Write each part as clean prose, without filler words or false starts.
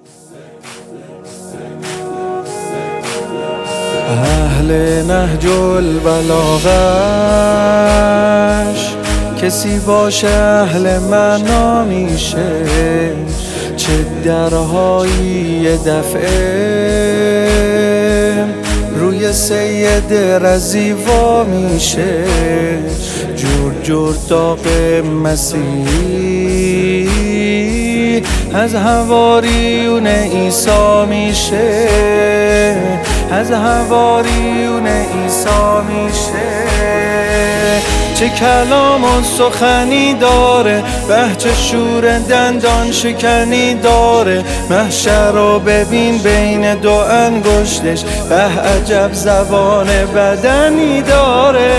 اهل نهج البلاغش کسی باشه اهل معنا میشه، چه درهایی دفعه روی سید رضی وا میشه. جور جور داغ مسیح از حواریون عیسی میشه، از حواریون عیسی میشه. چه کلام و سخنی داره، بهچه شور دندان شکنی داره. محشر رو ببین بین دو انگشتش، به عجب زبان بدنی داره.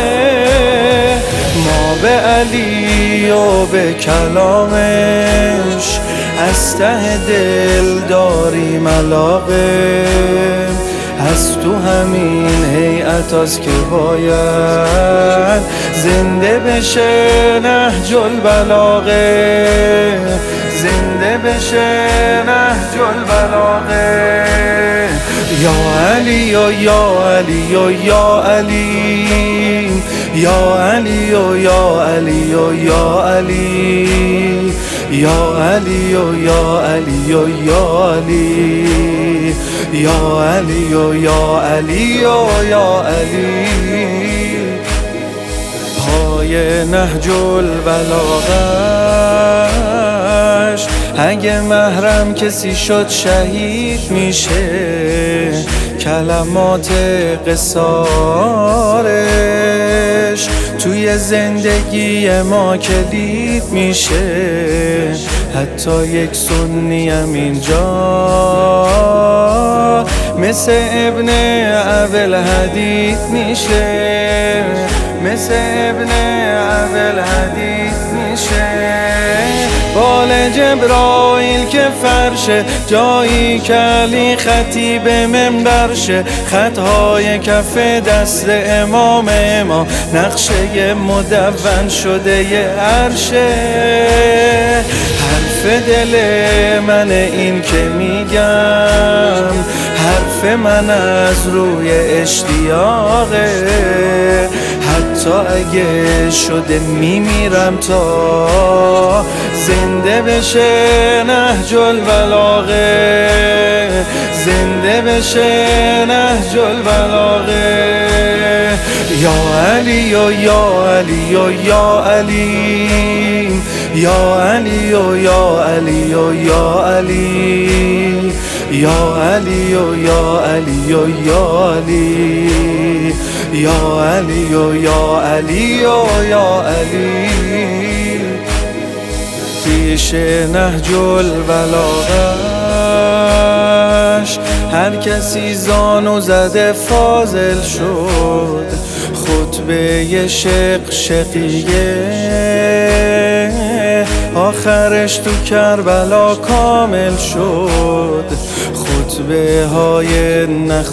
ما به علی و به کلامش از ته دل داریم علاقه. از تو همین هیئت هست که باید زنده بشه نهج البلاغه، زنده بشه نهج البلاغه. یا علی و یا علی و یا علی، یا علی و یا علی و یا علی، یا علی و یا علی و یا علی، یا علی و یا علی و یا علی. پای نهج البلاغش اگه محرم کسی شد شهید میشه. کلمات قصارش توی زندگی ما کلید میشه. حتی یک سنی هم اینجا مثل ابن ابوالحدید میشه، مثل ابن ابوالحدید میشه. بال جبرائیل که فرشه، جایی که علی خطیب منبرشه. خطهای کف دست امام ما نقشه مدون شده ی عرشه. حرف دل من این که میگم، حرف من از روی اشتیاقه. حتی اگه شده میمیرم تا زنده بشه نهج البلاغه، زنده بشه نهج البلاغه. یا علی و یا علی و یا علی، یا علی و یا علی و یا علی، یا علی و یا علی و یا علی، یا علی و یا علی و یا علی. پیش نهج البلاغش هر کسی زانو زده فاضل شد. خطبه شقیه آخرش تو کربلا کامل شد. خطبه های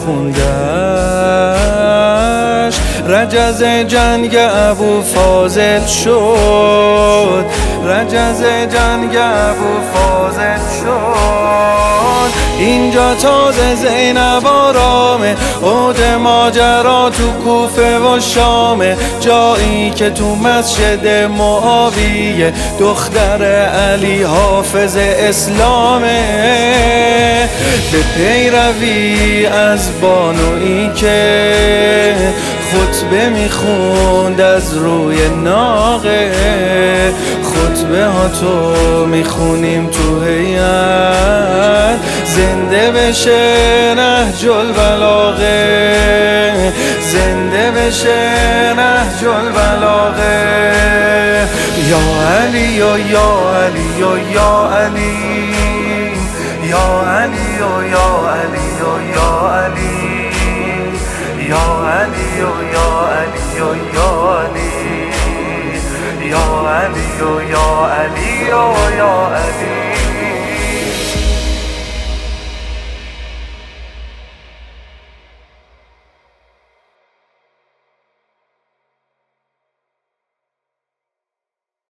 نخوندش رجز جنگ ابو فاضل شد، رجز جنگ ابو فاضل شد. اینجا تازه زینب آرامه، عود ماجرا تو کوفه و شامه. جایی که تو مسجد معاویه دختر علی حافظ اسلامه. به پیروی از بانویی که خطبه میخوند از روی ناقه. خطبه ها تو میخونیم تو هیئت، زنده بشه نهج البلاغه، زنده بشه نهج البلاغه. یا علی و یا علی و یا علی، یا علی و یا علی و یا علی، یا علی و یا علی و یا علی، یا علی و یا علی و یا علی.